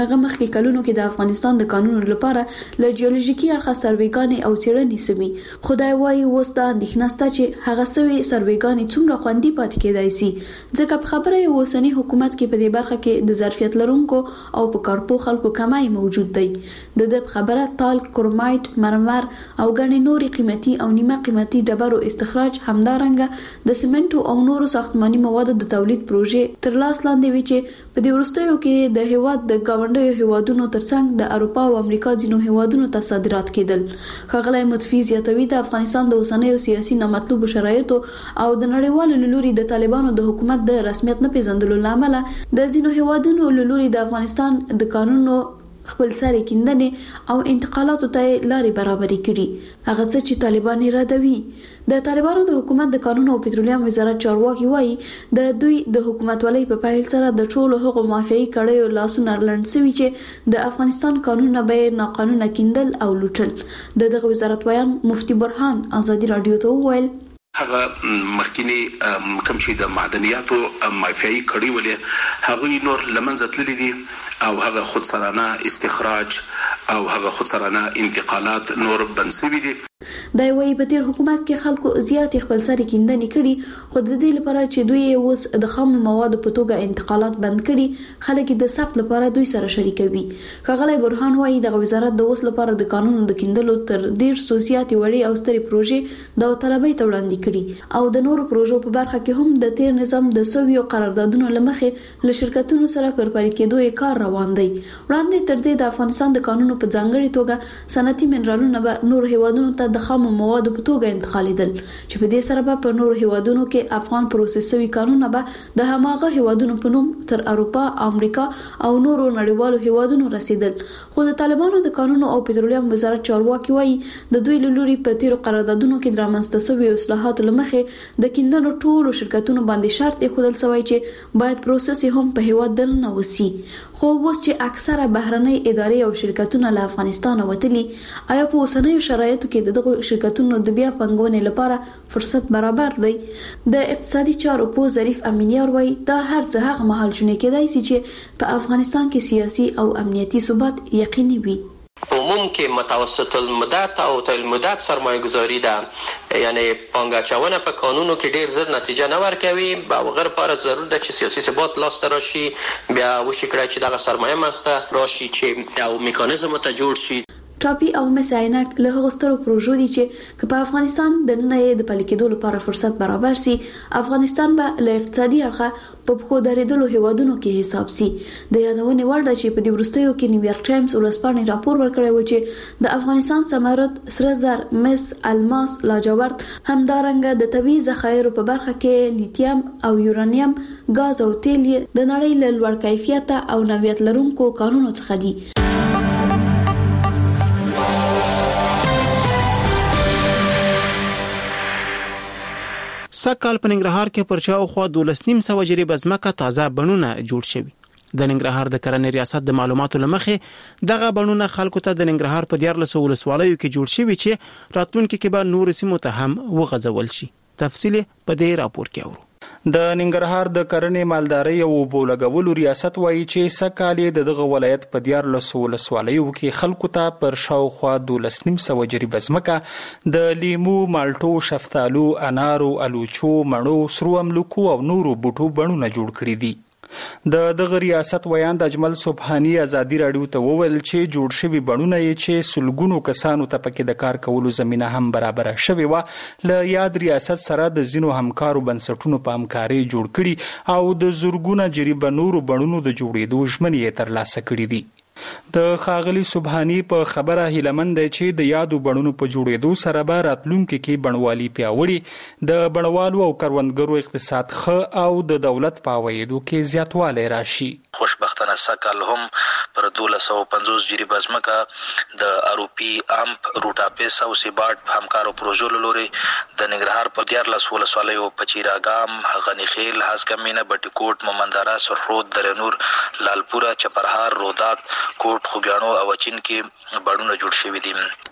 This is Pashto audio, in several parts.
هغه مخکې کلونو کې د افغانستان د قانون لپاره ل جیولوژیکي اړخه سروېګانې او څېړنې سمي. خدای وایي اوس دا اندېښنه شته چې هغه سوي سروېګانې څومره خوندي پاتې کېدای شي، ځکه په خبره یې اوسنی حکومت کې په دې برخه کې د ظرفیت لرونکو او په کارپو خلکو کمای موجود دی. د خبره تال، کرومایټ، مرمر او ګڼې نورې قیمتي او نیمه قیمتي ډبرو استخراج، همدارنګه د سیمنټو او نورو ساختماني موادو د تولید پروژې تر لاس لاندې وي چې په دې وروستیو کې د هیواد د ګاونډیو هیوادونو ترڅنګ د اروپا او امریکا ځینو هیوادونو ته صادرات کېدل. ښاغلی مطفي زیاتوي د افغانستان د اوسنیو سیاسي نامطلوبو شرایطو او د نړیوالو له لوري د طالبانو د حکومت د رسمیت نه پیژندلو له امله د ځینو هیوادونو له لوري د افغانستان د قانونو خپل سره کیندنې او انتقالاتو ته لارې برابرې کړي. هغه څه چې طالبان ردوي. د طالبانو د حکومت د قانون او پټرولیم وزارت چارواکي وایي د دوی د حکومتولۍ په پیل سره د ټولو هغو مافیایي کړیو لاسونه لړند شوي چې د افغانستان قانونونه به ناقانونه کیندل او لوټل. دغه وزارت ویان مفتي برهان ازادي رادیو ته وویل هغه مخکینی کوم چې د معدنیاتو مافیایي کړي ولې هغه نور لمنځه تللي دي او هغه خودسرانه استخراج او هغه خودسرانه انتقالات نور بنسوي دي. دا وایي په تیر حکومت کې خلکو زیات خپل سره کیندنې کړي، خو د دې لپاره چې دوی اوس د خام موادو په توګه انتقالات بند کړي، خلک د ثبت لپاره دوی سره شریکوي. ښاغلی برهان وایي د وزارت د اوس لپاره د قانون د کیندلو تر ډیر سوسیاتي وړي او ستري پروژې د طلبۍ ته وړاندې کړي او د نورو پروژو په برخه کې هم د تیر نظام د سویو قراردادونو لمخې له شرکتونو سره پر پلي کېدو کار روان دی. وړاندې تر دې د افغانستان د قانونو په ځانګړي توګه صنعتي منرالونه به نور هیوادونو ته د خام موادو په توګه انتقالیدل، چې په دې سره به په نورو هیوادونو کې افغان پروسس شوي قانونونه به د هماغه هیوادونو په نوم تر اروپا، امریکا او نورو نړیوالو هیوادونو رسیدل. خو د طالبانو د قانون او پټرولیم وزارت چارواکي وایي د دوی له لوري په تیرو قراردادونو کې د رامنځته شویو اصلاحاتو له مخې د کیندنو ټولو شرکتونو باندې شرط ایښودل شوی چې باید پروسس هم په هیواد دننه وسی. خو اوس چې اکثره بهرنۍ ادارې او شرکتونه له افغانستان وتلي، آیا په اوسنیو شرایطو کې دغه شرکتونو د بیا پنګونې لپاره فرصت برابر دی؟ د اقتصادي چارو په ظریف امینیار وایي دا هر څه هغه مهال شونې کېدای شي چې په افغانستان کې سیاسي او امنیتي ثبات یقیني وي. عموم کې متوسط المدت او طویل المدت سرمایه گذاری ده، یعنی پانګه اچونه په قانونو کې ډیر زر نتیجه نه ورکوي. او غیر لپاره ضرور ده چې سیاسي ثبات لاسته راشي، بیا وشي کړی چې دغه سرمایه مسته راشي چې او میکانیزم ته جوړ شي. ټاپي او مساینک له هغو سترو پروژو دي چې په افغانستان د نن د پلي کېدو لپاره فرصت برابر سي، افغانستان به له اقتصادي اړخه په پښو درېدلو هیوادونو کې حساب سي. د یادونې وړ ده چې په دې وروستیو کې نیویارک ټایمز ورځپاڼې راپور ورکړی و چې د افغانستان ثمرات سره زر، مس، الماس، لاجورد، همدارنګه د طبیعي ذخایرو په برخه کې لیتیم او یورانیم، ګاز او تیل د نړۍ له لوړ کیفیته او نوعیت لرونکو کانونو څخه دي. سږکال په ننګرهار کې پر شاوخوا 12.5 جریبه ځمکه تازه بڼونه جوړ شوي. د ننګرهار د کرنې ریاست د معلوماتو لمخې دغه بڼونه خلکو ته د ننګرهار په 14 ولسوالیو کې جوړ شوي چې راتلونکي کې به نور سیمو ته هم وغځول شي. تفصیل په دې راپور کې اورو. د ننګرهار د کرنې مالدارۍ او اوبو لګولو ریاست وایي چې سږکال دغه ولایت په 14 ولسوالیو کې خلکو ته پر شاوخوا 12.5 جریبه ځمکه د لیمو، مالټو، شفتالو، انارو، الوچو، مڼو، سرو املوکو او نورو بوټو بڼونه جوړ کړي دي. د دغه ریاست ویان د اجمل سبحانی ازادي رادیو ته وویل چې جوړ شوي بڼونه یې چې سلګونو کسانو ته پکې د کار کولو زمینه هم برابر شوې و، له یاد ریاست سره د ځینو همکارو بنسټونو په همکاري جوړ کړي او د زرګونه جریبه نورو بڼونو د جوړېدو ژمنې یې ترلاسه کړي دي. د ښاغلي سبحانی په خبره هیلمن دی چې د یادو بڼونو په جوړېدو سره به راتلونکي کې بڼوالي پیاوړي، د بڼوالو او کروندګرو اقتصاد ښه او د دولت په عوایدو کې زیاتوالی راشي. خوشبختانه سږکال هم پر 1250 جریبه ځمکه د اروپي امپ، روټاپیس او سیبارټ په همکارو پروژو له لوري د ننګرهار په 14 ولسوالیو په چیراګام، غنیخیل، هسکمینه، بټي کوټ، مومندره، سرخرود، درنور، لالپوره، چپرهار، رودات، کوټ، خوږیاڼو او اچین کې بڼونه جوړ شوي دي.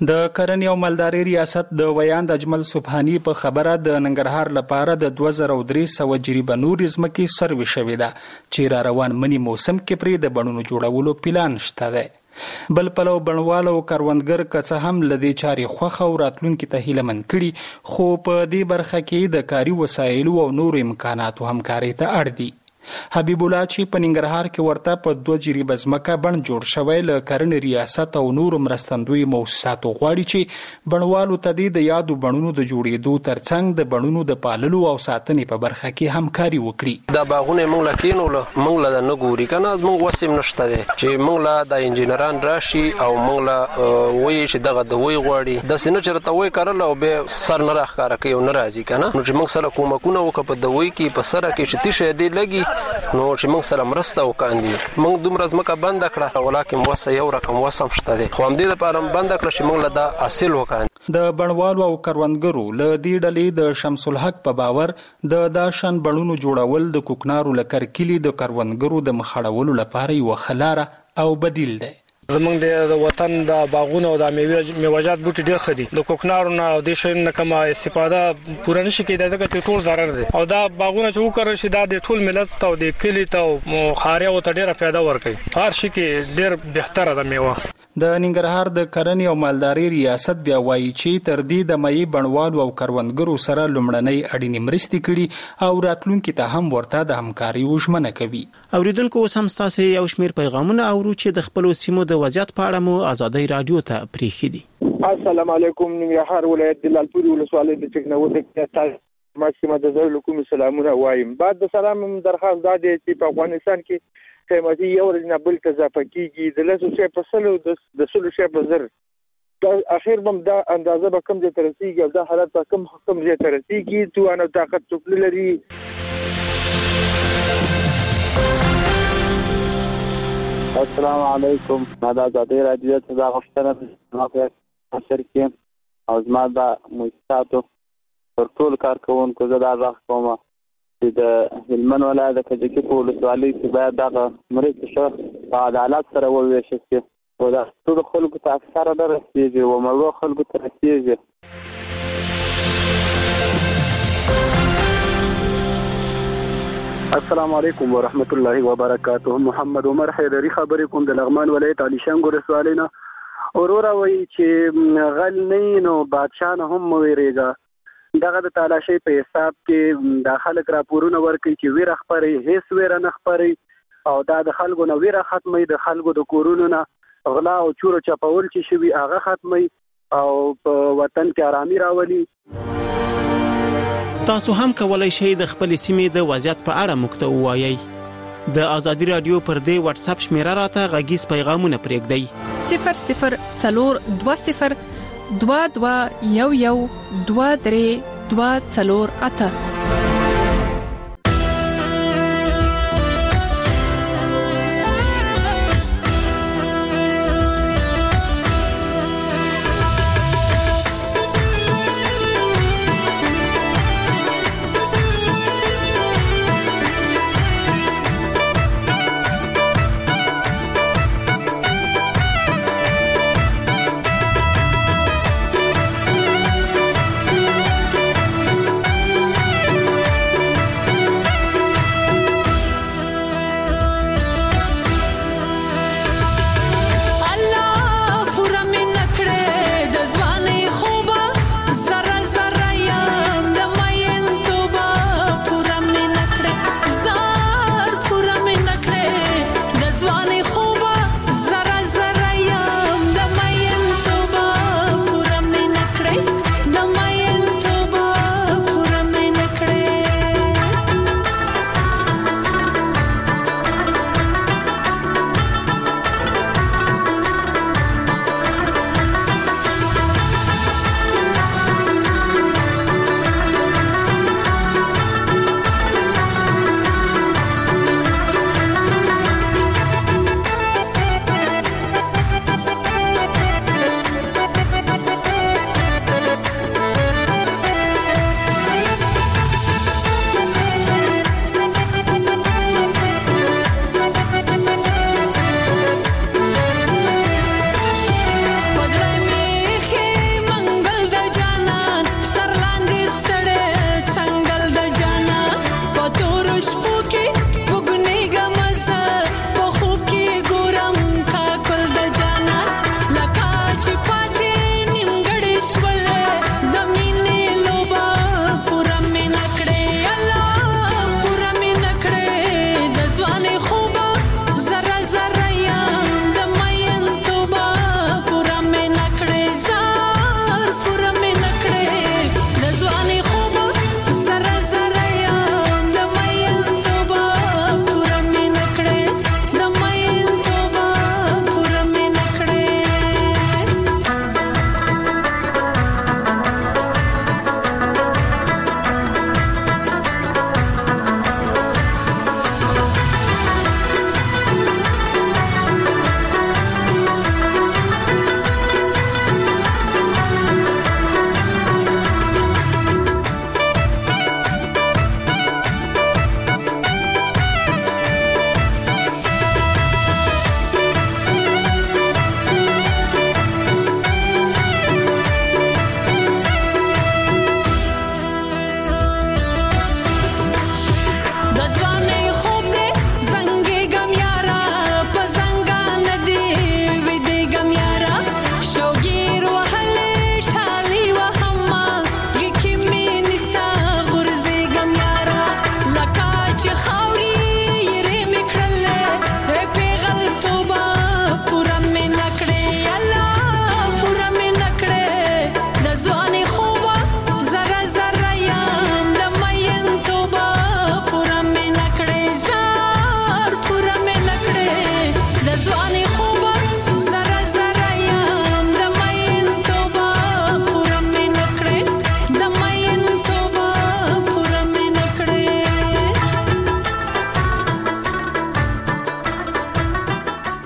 د کرنې او مالدارۍ ریاست د ویاند اجمل سبحانی په خبره د ننګرهار لپاره د 2300 جریبه نور ځمکې سروې شوې ده چې را روان منی موسم کې پرې د بڼونو جوړولو پلان شته ده. بل پلو بڼوال او کروندګر که هم لدې چارې خوښه او راتلونکي ته هیله مند کړي، خو په دې برخه کې د کاري وسایلو او نورو امکاناتو همکارۍ ته اړ دي. حبیب الله چې په ننګرهار کې ورته په 2 جریبه ځمکه بڼ جوړ شوی له کرنې ریاست او نورو مرستندوی موسساتو غواړي چې بڼوالو ته د یادو بڼونو د جوړېدو ترڅنګ د بڼونو د پاللو او ساتنې په برخه کې همکاري وکړي. دا باغونه موږ لا کینول موږ لا نه ګوري کنه موږ وسیم نشته دي چې موږ لا د انجینران راشي او موږ لا وایي چې دغه د وی غواړي د سینه چرته وای کارل او به سر نه راخاره کوي او ناراضي کنه نو چې موږ سره کومکونه وکړو په دوی کې په سره کې چې تشه دی لګي نو چې موږ سره مرسته وکاندي. موږ دومره ځمکه بند کړه ولکه وسه یو رقم وسم شته دي خو هم دې لپاره بند کړه چې موږ له دا حاصل وکاندي. د بڼوالو او کروندګرو له دې ډلې د شمس الحق په باور د داشن بڼونو جوړول د کوکنارو لکر کلی د کروندګرو د مخړولو لپاره یو خلاره او بدیل دی. زمونږ د وطن د باغونو او د میوه‌جات بوټي ډېر خدي د کوکنارو نه او د شین نه کومه استفاده پوره نشي کېدای ځکه ټول ضرر دي او دا باغونه چې وکړل شي دا د ټول ملت ته او د کلی ته او خاریا او ته ډېره فایده ورکوي. هر شي کې ډېر بهتره ده میوه. د ننګرهار د کرنې او مالدارۍ ریاست بیا وایي چې تر دې د مې بڼوالو او کروندګرو سره لومړنۍ اړینې مرستې کړي او راتلونکي ته هم ورته د همکاري وژمنه کوي. اوریدونکو اوس هم ستاسو یو شمېر پیغامونه اورو چې د خپل سیمو د وضعیت په اړه مو آزادۍ رادیو ته پریښي دي. السلام علیکم. ننګرهار ولایت د لالپورې ولسوالۍ د ټکنالوژي ماسکمه د زړه کوم سلامونه وایم. بعد د سلام درخواست دا دی چې په افغانستان کې قیمتي یو ورځ نه بل اضافه کیږي د لاسو شی په سلو د سلو شی په زر د اخر بم دا اندازه به کم ځای ته رسیږي او دا حالت به کم ځای ته رسیږي تو انو طاقت څوک لري. السلام علیکم. دا د آزادۍ رادیو څخه دا غوښتنه په اثر کې او زما د موسساتو پر ټول کارکونکو زه دا غواړم چې د هلمند ولایت د کجکي په ولسوالۍ کې باید دغه مرستې شو په عدالت سره وویشل شي او دا ټول خلکو ته اکثره نه رسېږي او مړو خلکو ته رسېږي. السلام علیکم ورحمت الله وبرکاته. محمد عمر حیدری خبرې کوم د لغمان ولایت علي شنګ ولسوالۍ نه. اورورا وایي چې غل نه نو بادشاه نه هم ویریږي. دغه د تالاشۍ په حساب کې د خلک راپورونه ورکوي چې ویره خپرې هیڅ ویره نه خپرې او دا د خلکو نه ویره ختمي د خلکو د کورونو نه غلا او چور چپول چې شوي هغه ختمي او په وطن کې آرامي راولي. تاسو هم کولای شئ د خپل سیمې د وضعیت په اړه موږ ته ووایئ. د آزادۍ رادیو پر دې واتس اپ شمیره راته غږیز پیغامونه پرېږدئ 00202211 2324 8